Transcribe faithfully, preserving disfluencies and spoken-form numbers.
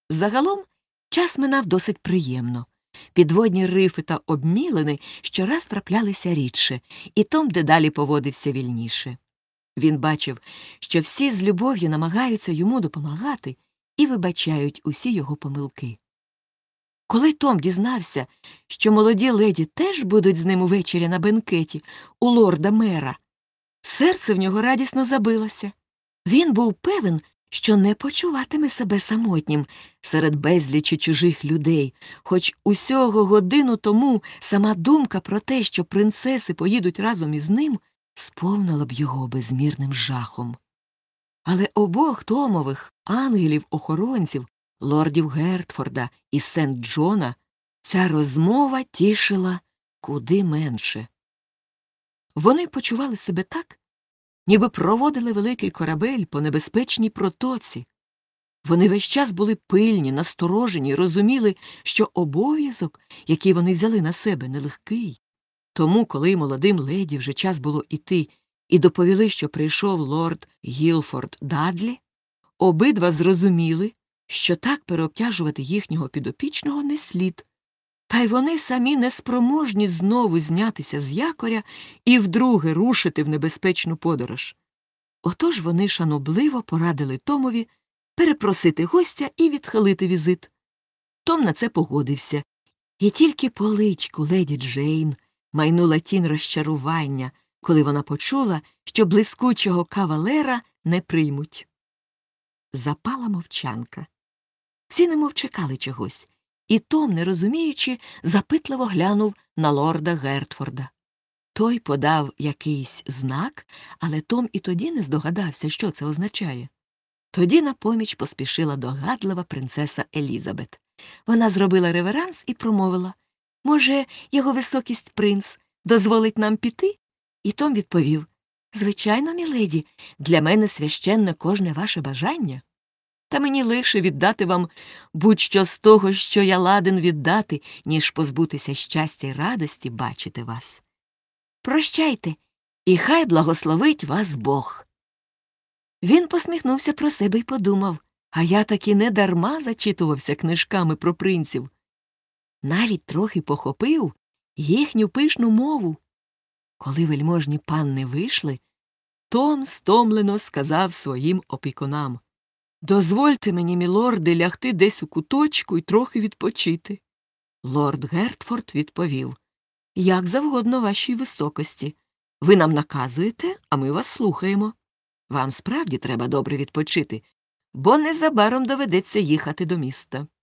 Загалом час минав досить приємно. Підводні рифи та обмілини щораз траплялися рідше, і Том дедалі поводився вільніше. Він бачив, що всі з любов'ю намагаються йому допомагати і вибачають усі його помилки. Коли Том дізнався, що молоді леді теж будуть з ним увечері на бенкеті у лорда-мера, серце в нього радісно забилося. Він був певен, що не почуватиме себе самотнім серед безлічі чужих людей, хоч усього годину тому сама думка про те, що принцеси поїдуть разом із ним, сповнила б його безмірним жахом. Але обох Томових ангелів-охоронців, лордів Гертфорда і Сент-Джона, ця розмова тішила куди менше. Вони почували себе так, ніби проводили великий корабель по небезпечній протоці. Вони весь час були пильні, насторожені, розуміли, що обов'язок, який вони взяли на себе, нелегкий. Тому, коли молодим леді вже час було іти і доповіли, що прийшов лорд Гілфорд Дадлі, обидва зрозуміли, що так переобтяжувати їхнього підопічного не слід, та й вони самі неспроможні знову знятися з якоря і вдруге рушити в небезпечну подорож. Отож вони шанобливо порадили Томові перепросити гостя і відхилити візит. Том на це погодився, і тільки по личку леді Джейн майнула тінь розчарування, коли вона почула, що блискучого кавалера не приймуть. Запала мовчанка. Всі немов чекали чогось, і Том, не розуміючи, запитливо глянув на лорда Гертфорда. Той подав якийсь знак, але Том і тоді не здогадався, що це означає. Тоді на поміч поспішила догадлива принцеса Елізабет. Вона зробила реверанс і промовила: «Може, його високість принц дозволить нам піти?» І Том відповів: «Звичайно, міледі, для мене священне кожне ваше бажання. Та мені лише віддати вам будь-що з того, що я ладен віддати, ніж позбутися щастя й радості бачити вас. Прощайте, і хай благословить вас Бог». Він посміхнувся про себе й подумав: а я таки не дарма зачитувався книжками про принців. Навіть трохи похопив їхню пишну мову. Коли вельможні панни вийшли, Том стомлено сказав своїм опікунам: «Дозвольте мені, мілорди, лягти десь у куточку і трохи відпочити». Лорд Гертфорд відповів: «Як завгодно вашій високості. Ви нам наказуєте, а ми вас слухаємо. Вам справді треба добре відпочити, бо незабаром доведеться їхати до міста».